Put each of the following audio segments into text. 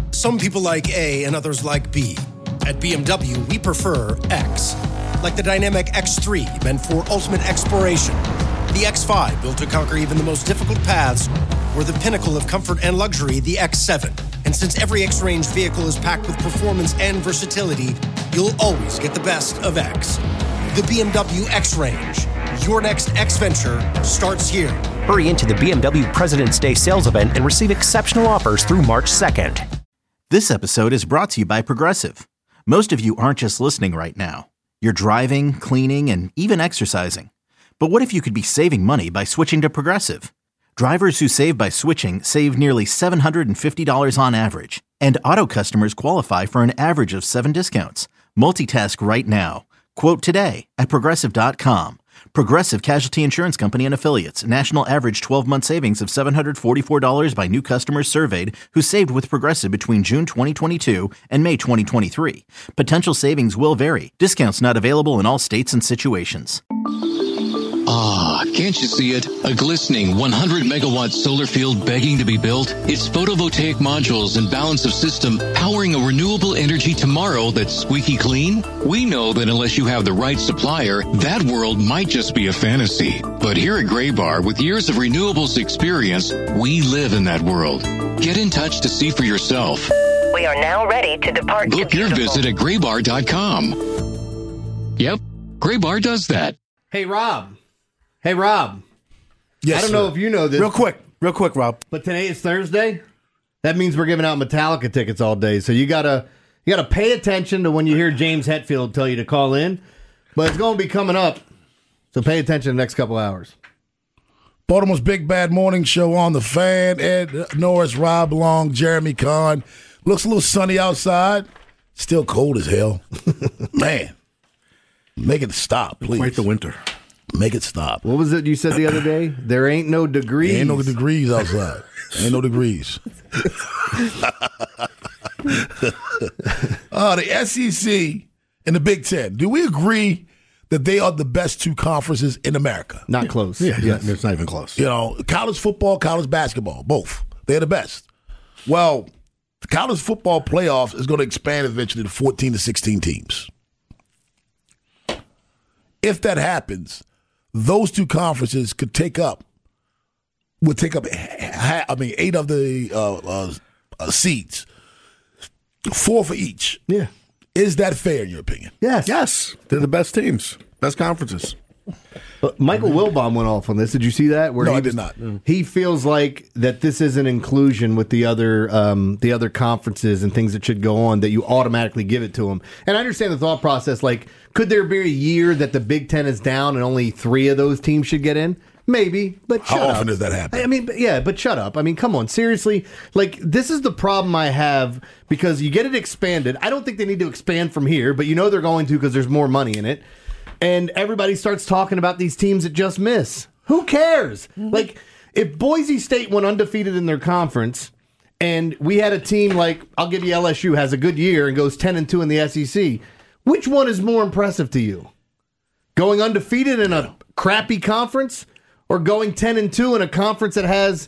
Some people like A and others like B. At BMW, we prefer X. Like the dynamic X3, meant for ultimate exploration. The X5, built to conquer even the most difficult paths. Or the pinnacle of comfort and luxury, the X7. And since every X-Range vehicle is packed with performance and versatility, you'll always get the best of X. The BMW X-Range. Your next X-Venture starts here. Hurry into the BMW President's Day sales event and receive exceptional offers through March 2nd. This episode is brought to you by Progressive. Most of you aren't just listening right now. You're driving, cleaning, and even exercising. But what if you could be saving money by switching to Progressive? Drivers who save by switching save nearly $750 on average. And auto customers qualify for an average of 7 discounts. Multitask right now. Quote today at Progressive.com. Progressive Casualty Insurance Company and Affiliates. National average 12-month savings of $744 by new customers surveyed who saved with Progressive between June 2022 and May 2023. Potential savings will vary. Discounts not available in all states and situations. Ah, can't you see it? A glistening 100-megawatt solar field begging to be built? Its photovoltaic modules and balance of system powering a renewable energy tomorrow that's squeaky clean? We know that unless you have the right supplier, that world might just be a fantasy. But here at Graybar, with years of renewables experience, we live in that world. Get in touch to see for yourself. We are now ready to depart. Book your visit at graybar.com. Yep, Graybar does that. Hey, Rob. Yes, I don't know if you know this. Real quick, Rob. But today is Thursday. That means we're giving out Metallica tickets all day. So you gotta pay attention to when you hear James Hetfield tell you to call in. But it's going to be coming up. So pay attention the next couple hours. Baltimore's Big Bad Morning Show on the Fan. Ed Norris, Rob Long, Jeremy Kahn. Looks a little sunny outside. Still cold as hell. Man, make it stop, please. Quite the winter. Make it stop. What was it you said the other day? There ain't no degrees. Ain't no degrees outside. Ain't no degrees. The SEC and the Big Ten. Do we agree that they are the best two conferences in America? Not close. Yeah, yes. It's not even close. You know, college football, college basketball, both. They're the best. Well, the college football playoff is going to expand eventually to 14 to 16 teams. If that happens, those two conferences would take up 8 of the seats, 4 for each. Yeah. Is that fair in your opinion? Yes. They're the best teams, best conferences. But Michael Wilbon went off on this. Did you see that? No, I did not. He feels like that this is an inclusion with the other conferences and things that should go on, that you automatically give it to them. And I understand the thought process. Like, could there be a year that the Big Ten is down and only 3 of those teams should get in? Maybe, but how often does that happen? I mean, but shut up. I mean, come on, seriously. Like, this is the problem I have, because you get it expanded. I don't think they need to expand from here, but you know they're going to, because there's more money in it. And everybody starts talking about these teams that just miss. Who cares? Like, if Boise State went undefeated in their conference, and we had a team like, I'll give you LSU, has a good year and goes 10-2 in the SEC, which one is more impressive to you? Going undefeated in a crappy conference, or going 10-2 in a conference that has,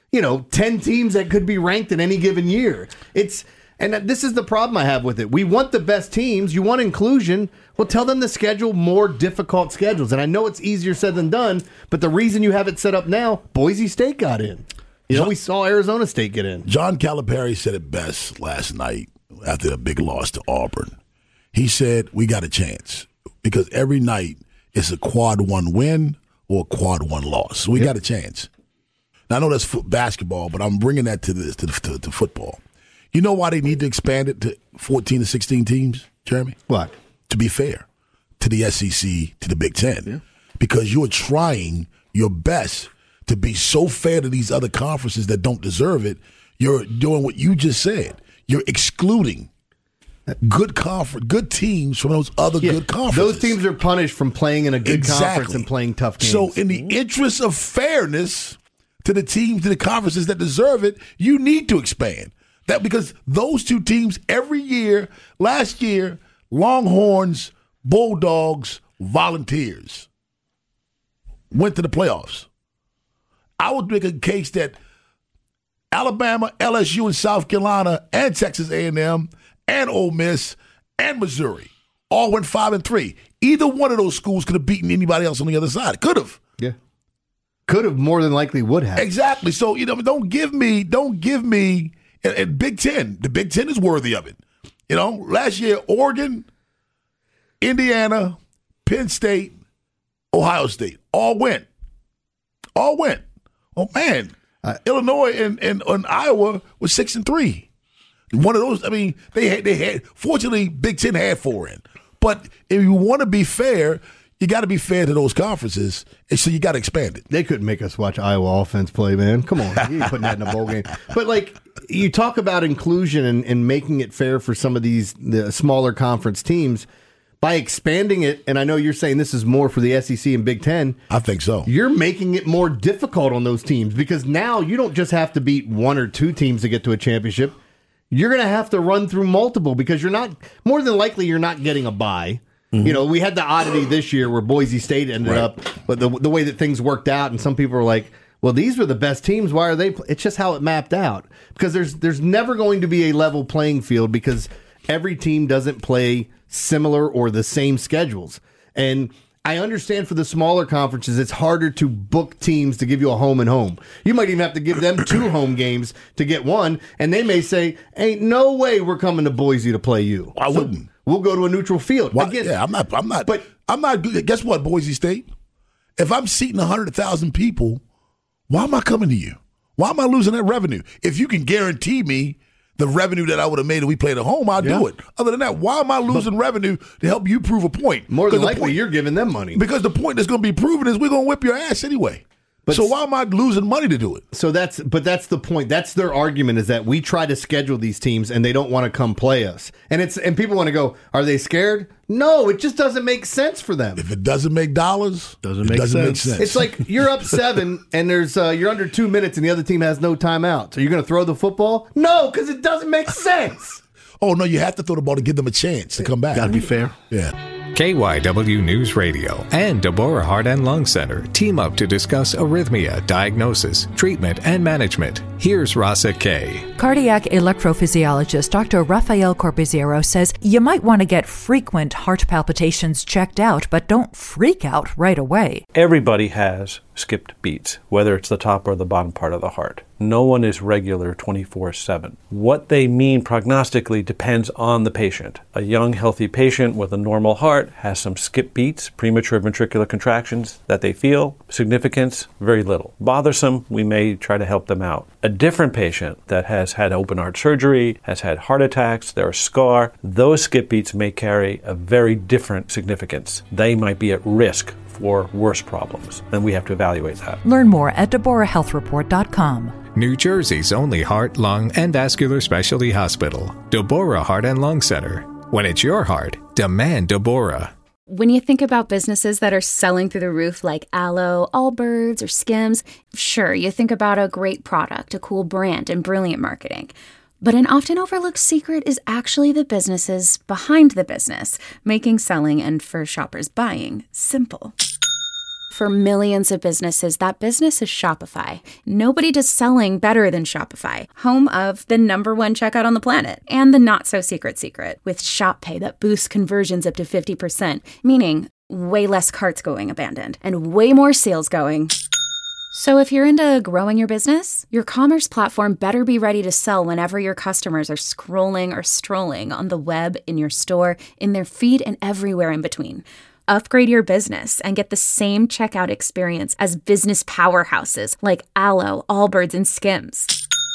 10 teams that could be ranked in any given year? And this is the problem I have with it. We want the best teams. You want inclusion. Well, tell them to schedule more difficult schedules. And I know it's easier said than done, but the reason you have it set up now, Boise State got in. We saw Arizona State get in. John Calipari said it best last night after a big loss to Auburn. He said, we got a chance, because every night it's a quad 1 win or a quad 1 loss. So we got a chance. Now, I know that's basketball, but I'm bringing that to football. You know why they need to expand it to 14 to 16 teams, Jeremy? What? To be fair to the SEC, to the Big Ten. Yeah. Because you're trying your best to be so fair to these other conferences that don't deserve it. You're doing what you just said. You're excluding good teams from those other good conferences. Those teams are punished from playing in a good conference and playing tough games. So in the interest of fairness to the teams, to the conferences that deserve it, you need to expand. That because those two teams every year, last year, Longhorns, Bulldogs, Volunteers went to the playoffs. I would make a case that Alabama, LSU, and South Carolina, and Texas A&M, and Ole Miss, and Missouri all went 5-3. Either one of those schools could have beaten anybody else on the other side. Could have. Yeah. Could have, more than likely would have. Exactly. So, don't give me, and Big Ten. The Big Ten is worthy of it. Last year, Oregon, Indiana, Penn State, Ohio State all went. Oh, man. Illinois and Iowa was 6-3. One of those, they had, fortunately, Big Ten had 4 in. But if you want to be fair, you got to be fair to those conferences, and so you got to expand it. They couldn't make us watch Iowa offense play, man. Come on, you ain't putting that in a bowl game. But you talk about inclusion and making it fair for some of the smaller conference teams by expanding it. And I know you're saying this is more for the SEC and Big Ten. I think so. You're making it more difficult on those teams because now you don't just have to beat 1 or 2 teams to get to a championship. You're going to have to run through multiple because you're not getting a bye. Mm-hmm. We had the oddity this year where Boise State ended up, but the way that things worked out, and some people were like, well, these were the best teams. Why are they? It's just how it mapped out. Because there's never going to be a level playing field because every team doesn't play similar or the same schedules. And I understand for the smaller conferences, it's harder to book teams to give you a home and home. You might even have to give them 2 home games to get one, and they may say, ain't no way we're coming to Boise to play you. I wouldn't. We'll go to a neutral field. Again, I'm not. But I'm not good. Guess what, Boise State? If I'm seating 100,000 people, why am I coming to you? Why am I losing that revenue? If you can guarantee me the revenue that I would have made if we played at home, I'll do it. Other than that, why am I losing revenue to help you prove a point? More than likely, you're giving them money. Because the point that's going to be proven is we're going to whip your ass anyway. So why am I losing money to do it? So that's the point. That's their argument, is that we try to schedule these teams and they don't want to come play us. And people want to go, are they scared? No, it just doesn't make sense for them. If it doesn't make dollars, it doesn't make sense. It's like you're up 7 and there's you're under 2 minutes and the other team has no timeout. So you're going to throw the football? No, because it doesn't make sense. Oh, no, you have to throw the ball to give them a chance to come back. Got to be fair. Yeah. KYW News Radio and Deborah Heart and Lung Center team up to discuss arrhythmia, diagnosis, treatment, and management. Here's Rasa K. Cardiac electrophysiologist Dr. Rafael Corbiziero says you might want to get frequent heart palpitations checked out, but don't freak out right away. Everybody has skipped beats, whether it's the top or the bottom part of the heart. No one is regular 24/7. What they mean prognostically depends on the patient. A young, healthy patient with a normal heart has some skip beats, premature ventricular contractions that they feel. Significance, very little. Bothersome, we may try to help them out. A different patient that has had open heart surgery, has had heart attacks, they're a scar, those skip beats may carry a very different significance. They might be at risk for worse problems, and we have to evaluate that. Learn more at DeborahHealthReport.com. New Jersey's only heart, lung, and vascular specialty hospital, Deborah Heart and Lung Center. When it's your heart, demand Deborah. When you think about businesses that are selling through the roof like Aloe, Allbirds, or Skims, sure, you think about a great product, a cool brand, and brilliant marketing. But an often overlooked secret is actually the businesses behind the business, making selling and, for shoppers, buying simple. For millions of businesses, that business is Shopify. Nobody does selling better than Shopify, home of the #1 checkout on the planet, and the not-so-secret secret, with Shop Pay that boosts conversions up to 50%, meaning way less carts going abandoned, and way more sales going. So if you're into growing your business, your commerce platform better be ready to sell whenever your customers are scrolling or strolling on the web, in your store, in their feed, and everywhere in between. Upgrade your business and get the same checkout experience as business powerhouses like Aloe, Allbirds, and Skims.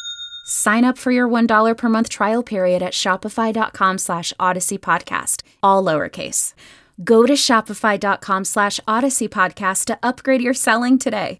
Sign up for your $1 per month trial period at shopify.com/Odyssey Podcast, all lowercase. Go to shopify.com/Odyssey Podcast to upgrade your selling today.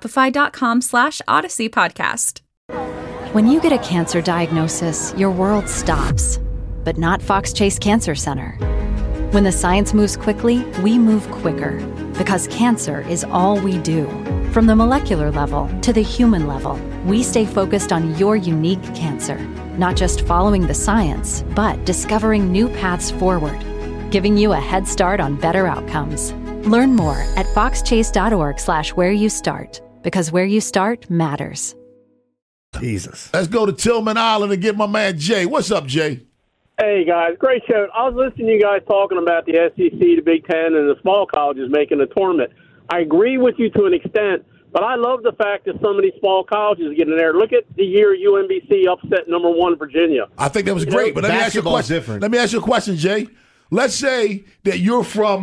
Shopify.com/Odyssey Podcast. When you get a cancer diagnosis, your world stops, but not Fox Chase Cancer Center. When the science moves quickly, we move quicker, because cancer is all we do. From the molecular level to the human level, we stay focused on your unique cancer, not just following the science, but discovering new paths forward, giving you a head start on better outcomes. Learn more at foxchase.org/where you start, because where you start matters. Jesus. Let's go to Tillman Island and get my man Jay. What's up, Jay? Hey, guys. Great show. I was listening to you guys talking about the SEC, the Big Ten, and the small colleges making a tournament. I agree with you to an extent, but I love the fact that some of these small colleges get in there. Look at the year UMBC upset number 1 Virginia. I think that was great, but let me ask you a question. Different. Let me ask you a question, Jay. Let's say that you're from,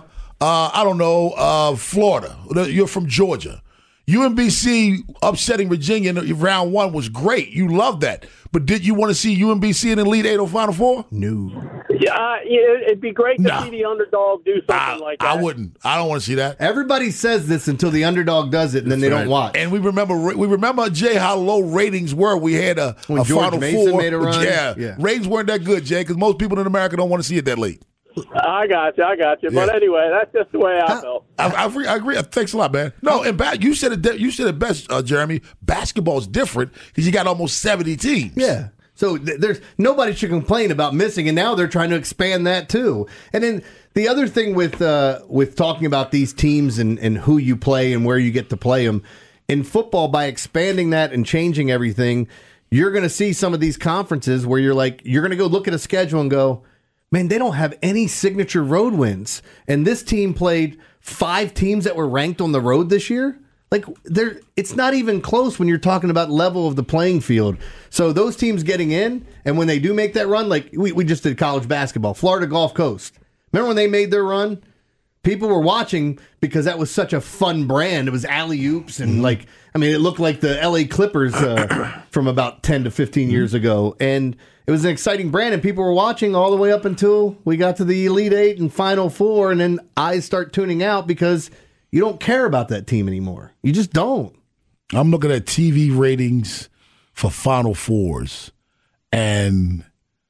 Florida. You're from Georgia. UMBC upsetting Virginia in round 1 was great. You loved that. But did you want to see UMBC in the Elite 8 or Final Four? No. Yeah, it'd be great to see the underdog do something like that. I wouldn't. I don't want to see that. Everybody says this until the underdog does it, and then they don't watch. And we remember, Jay, how low ratings were. We had a when George Final Mason Four. made a run. Yeah. Ratings weren't that good, Jay, because most people in America don't want to see it that late. I got you. Yeah. But anyway, that's just the way I felt. I agree. Thanks a lot, man. No, and you said it best, Jeremy. Basketball's different because you got almost 70 teams. Yeah. So there's nobody should complain about missing, and now they're trying to expand that too. And then the other thing with talking about these teams and who you play and where you get to play them in football, by expanding that and changing everything, you're going to see some of these conferences where you're going to go look at a schedule and go, man, they don't have any signature road wins. And this team played 5 teams that were ranked on the road this year. Like, it's not even close when you're talking about level of the playing field. So those teams getting in, and when they do make that run, like we just did college basketball, Florida Gulf Coast. Remember when they made their run? People were watching because that was such a fun brand. It was alley-oops and it looked like the LA Clippers from about 10 to 15 years ago. And it was an exciting brand, and people were watching all the way up until we got to the Elite 8 and Final Four, and then eyes start tuning out because you don't care about that team anymore. You just don't. I'm looking at TV ratings for Final Fours, and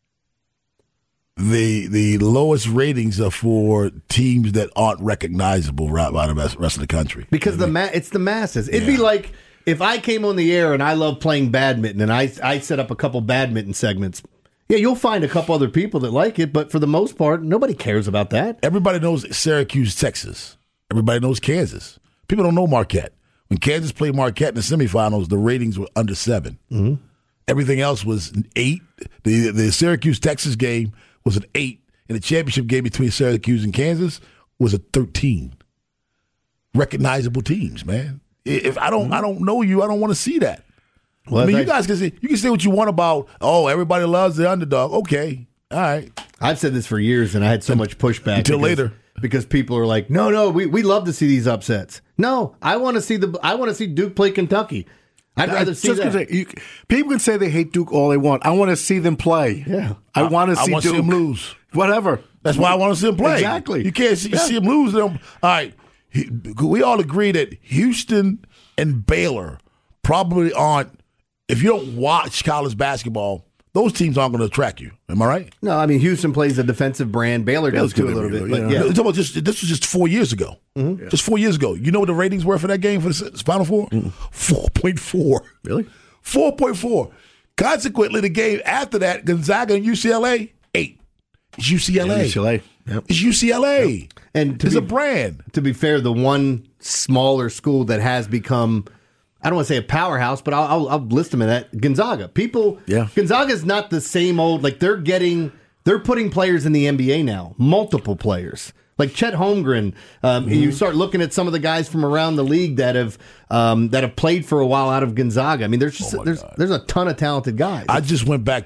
the lowest ratings are for teams that aren't recognizable right by the rest of the country. Because it's the masses. It'd be like if I came on the air and I love playing badminton and I set up a couple badminton segments. Yeah, you'll find a couple other people that like it, but for the most part, nobody cares about that. Everybody knows Syracuse, Texas. Everybody knows Kansas. People don't know Marquette. When Kansas played Marquette in the semifinals, the ratings were under 7. Mm-hmm. Everything else was an 8. The Syracuse-Texas game was an 8, and the championship game between Syracuse and Kansas was a 13. Recognizable teams, man. If I don't know you, I don't want to see that. Well, you guys can say what you want about, everybody loves the underdog. Okay, all right. I've said this for years, and I had so much pushback until later because people are like, no, we love to see these upsets. No, I want to see Duke play Kentucky. I'd rather see that. People can say they hate Duke all they want. I want to see them play. Yeah, I want to see them lose. Whatever. That's why I want to see them play. Exactly. You can't see them lose. All right. We all agree that Houston and Baylor probably aren't. If you don't watch college basketball, those teams aren't going to attract you. Am I right? No, I mean, Houston plays a defensive brand. Baylor does too a little bit. But yeah. This was just 4 years ago. Mm-hmm. Just 4 years ago. You know what the ratings were for that game for the Final Four? 4.4. Really? 4.4. Consequently, the game after that, Gonzaga and UCLA, 8. It's UCLA. Yeah, UCLA. Yep. It's UCLA. Yep. And it's a brand. To be fair, the one smaller school that has become, I don't want to say a powerhouse, but I'll list them in that, Gonzaga. Gonzaga is not the same old, they're putting players in the NBA now, multiple players. Like Chet Holmgren, you start looking at some of the guys from around the league that have played for a while out of Gonzaga. I mean, there's a ton of talented guys. I just went back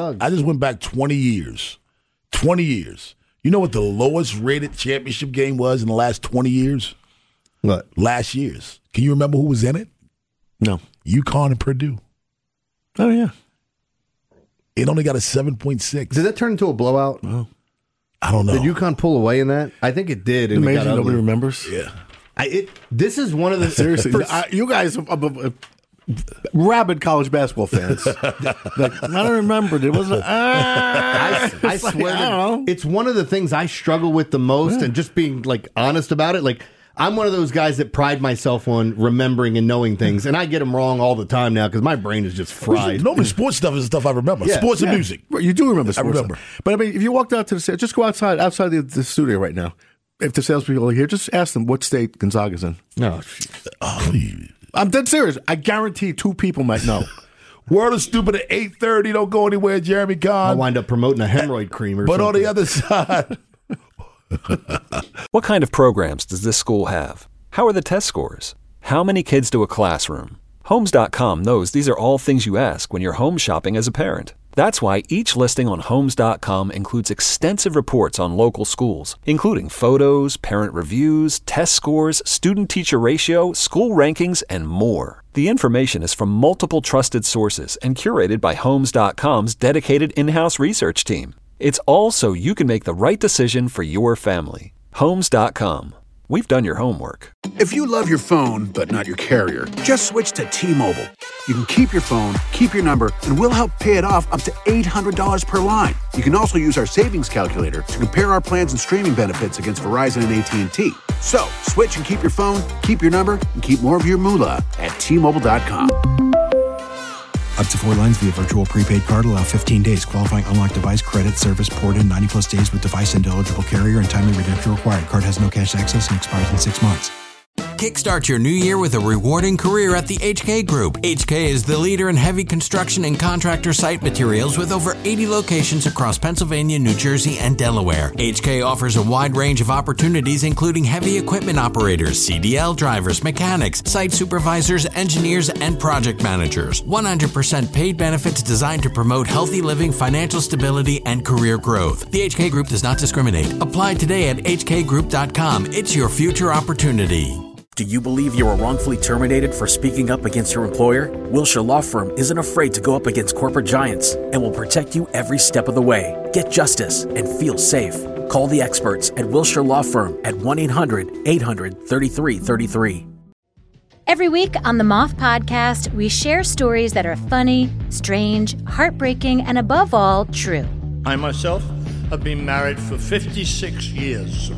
20 years. 20 years. You know what the lowest rated championship game was in the last 20 years? What? Last year's. Can you remember who was in it? No. UConn and Purdue. Oh, yeah. It only got a 7.6. Did that turn into a blowout? No. I don't know. Did UConn pull away in that? I think it did. And amazing nobody remembers. Yeah. This is one of the... Seriously. You guys are rabid college basketball fans. I don't remember. It wasn't... I swear I don't know. It's one of the things I struggle with the most, and just being honest about it. I'm one of those guys that pride myself on remembering and knowing things, and I get them wrong all the time now because my brain is just fried. Normally, sports stuff is the stuff I remember. Yeah, sports and music. You do remember sports. I remember. Stuff. But I mean, if you walked out to the just go outside the studio right now. If the salespeople are here, just ask them what state Gonzaga's in. No, I'm dead serious. I guarantee 2 people might know. World is Stupid at 8:30. Don't go anywhere, Jeremy Kahn. I'll wind up promoting a hemorrhoid cream or but something. on the other side... What kind of programs does this school have? How are the test scores? How many kids to a classroom? Homes.com knows these are all things you ask when you're home shopping as a parent. That's why each listing on Homes.com includes extensive reports on local schools, including photos, parent reviews, test scores, student-teacher ratio, school rankings, and more. The information is from multiple trusted sources and curated by Homes.com's dedicated in-house research team. It's all so you can make the right decision for your family. Homes.com. We've done your homework. If you love your phone, but not your carrier, just switch to T-Mobile. You can keep your phone, keep your number, and we'll help pay it off up to $800 per line. You can also use our savings calculator to compare our plans and streaming benefits against Verizon and AT&T. So, switch and keep your phone, keep your number, and keep more of your moolah at T-Mobile.com. Up to 4 lines via virtual prepaid card. Allow 15 days. Qualifying unlocked device. Credit service ported 90-plus days with device and eligible carrier and timely redemption required. Card has no cash access and expires in 6 months. Kickstart your new year with a rewarding career at the HK Group. HK is the leader in heavy construction and contractor site materials with over 80 locations across Pennsylvania, New Jersey, and Delaware. HK offers a wide range of opportunities, including heavy equipment operators, CDL drivers, mechanics, site supervisors, engineers, and project managers. 100% paid benefits designed to promote healthy living, financial stability, and career growth. The HK Group does not discriminate. Apply today at hkgroup.com. It's your future opportunity. Do you believe you were wrongfully terminated for speaking up against your employer? Wilshire Law Firm isn't afraid to go up against corporate giants and will protect you every step of the way. Get justice and feel safe. Call the experts at Wilshire Law Firm at 1-800-800-3333. Every week on the Moth Podcast, we share stories that are funny, strange, heartbreaking, and above all, true. I myself have been married for 56 years.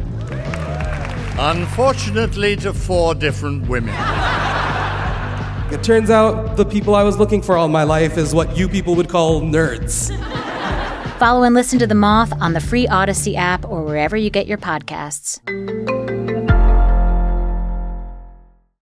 Unfortunately, to 4 different women. It turns out the people I was looking for all my life is what you people would call nerds. Follow and listen to The Moth on the free Odyssey app or wherever you get your podcasts.